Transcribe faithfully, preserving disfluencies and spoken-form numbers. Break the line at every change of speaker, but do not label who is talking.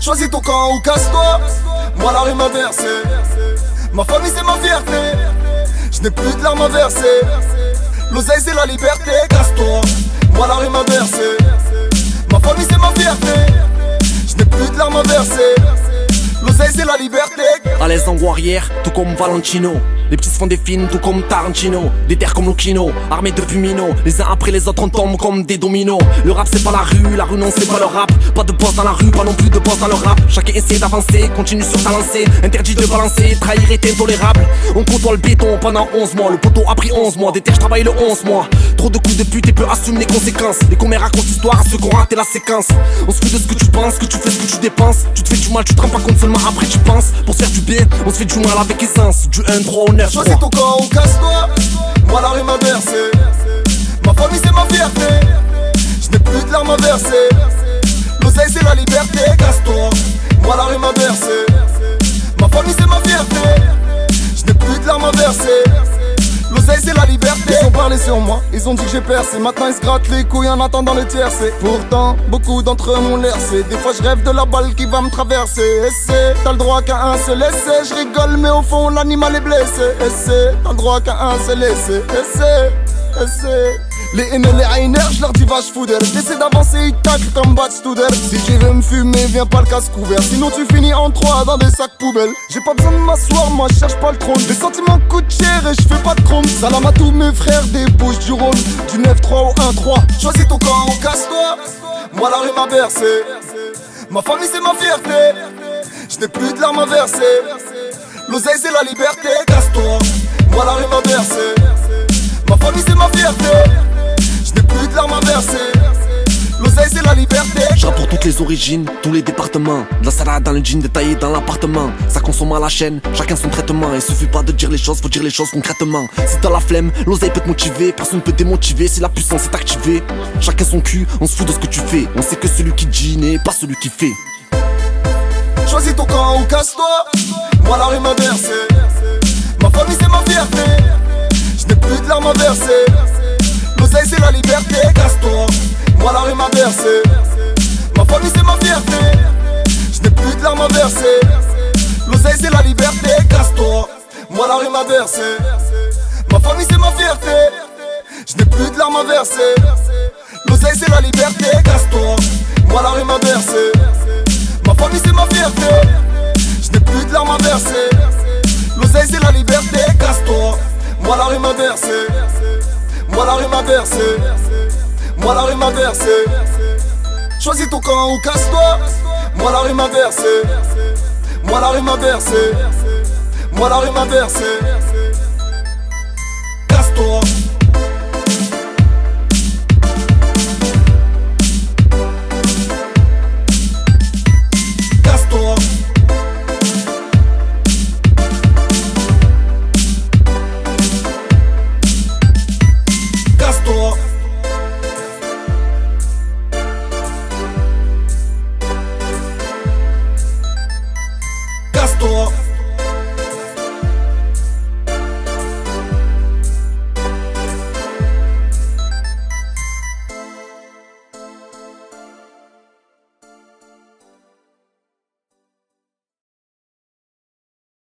Choisis ton camp ou casse-toi. Moi la rue m'a versé. Ma famille c'est ma fierté. Je n'ai plus de larmes à verser. L'oseille c'est la liberté, casse-toi. Moi la rue m'a versé. Ma famille c'est ma fierté. Je n'ai plus de larmes à verser. L'oseille c'est la liberté.
À l'aise en guerrière, tout comme Valentino. Les petits se font des films, tout comme Tarantino. Des terres comme Lucchino, armés de Pumino. Les uns après les autres on tombe comme des dominos. Le rap c'est pas la rue, la rue non c'est pas le rap. Pas de boss dans la rue, pas non plus de boss dans le rap. Chacun essaie d'avancer, continue sur sa lancée. Interdit de balancer, trahir est intolérable. On côtoie le béton pendant onze mois. Le poteau a pris onze mois, des terres je travaille le onze mois. Trop de coups de pute et peu assume les conséquences. Les commères racontent l'histoire à ceux qui ont raté la séquence. On se fout de ce que tu penses, que tu fais ce que tu dépenses. Tu te fais du mal, tu te rends pas compte seulement après tu penses. Pour se faire du bien, on se fait du mal avec essence. Du un trois au neuf.
Choisis ton camp ou casse-toi. Moi la rue m'a versé. Ma famille c'est ma fierté. Je n'ai plus de larmes à verser. L'oseille c'est la liberté, casse-toi. Moi la rue m'a versé. Ma famille c'est ma fierté. Je n'ai plus de larmes à verser. L'oseille c'est la liberté. Ils ont parlé sur moi, ils ont dit que j'ai percé. Maintenant ils se grattent les couilles en attendant le tiercé. Pourtant, beaucoup d'entre eux m'ont laissé. Des fois je rêve de la balle qui va me traverser. Essai, t'as le droit qu'à un seul essai. Je rigole mais au fond l'animal est blessé. Essai, t'as le droit qu'à un seul essai. Essai, essai. Les haineux, les hainers, je leur dis vache foudère. J'essaie d'avancer, ils taclent comme Bad Studer. Si tu veux me fumer, viens pas le casse couvert. Sinon tu finis en trois dans des sacs poubelles. J'ai pas besoin de m'asseoir, moi je cherche pas le trône. Les sentiments coûtent cher et je fais pas de chrome. Salam à tous mes frères des Bouches du Rhône. Du neuf trois au un trois. Choisis ton camp ou casse-toi. Moi la rue m'a versé. Ma famille c'est ma fierté. Je n'ai plus de larmes à verser. L'oseille c'est la liberté, casse-toi. Moi la rue m'a versé. Ma famille c'est ma fierté. Je n'ai plus de larmes à verser. L'oseille c'est la liberté.
Je pour toutes les origines, tous les départements. De la salade dans le jean détaillé dans l'appartement. Ça consomme à la chaîne, chacun son traitement. Il suffit pas de dire les choses, faut dire les choses concrètement. Si t'as la flemme, l'oseille peut te motiver. Personne peut te démotiver si la puissance est activée. Chacun son cul, on se fout de ce que tu fais. On sait que celui qui dit n'est pas celui qui fait.
Choisis ton camp ou casse-toi. Moi la rue m'a versé. Ma famille c'est ma fierté. Je n'ai plus de larmes à verser. L'oseille c'est la liberté, casse-toi. Moi la rue m'a versé. Ma famille c'est ma fierté. Je n'ai plus de larmes à verser. L'oseille c'est la liberté, casse-toi. Moi la rue m'a versé. Ma famille c'est ma fierté. Je n'ai plus de larmes à verser. L'oseille c'est la liberté, casse-toi. Moi la rue m'a versé. Ma famille c'est ma fierté. Je n'ai plus de larmes à verser. L'oseille c'est la liberté, casse-toi. Moi la rue m'a versé. Moi la rue m'a versé. Moi la rue m'a versé. Choisis ton camp ou casse-toi. Moi la rue m'a versé. Moi la rue m'a versé. Moi la rue m'a versé. Casse-toi.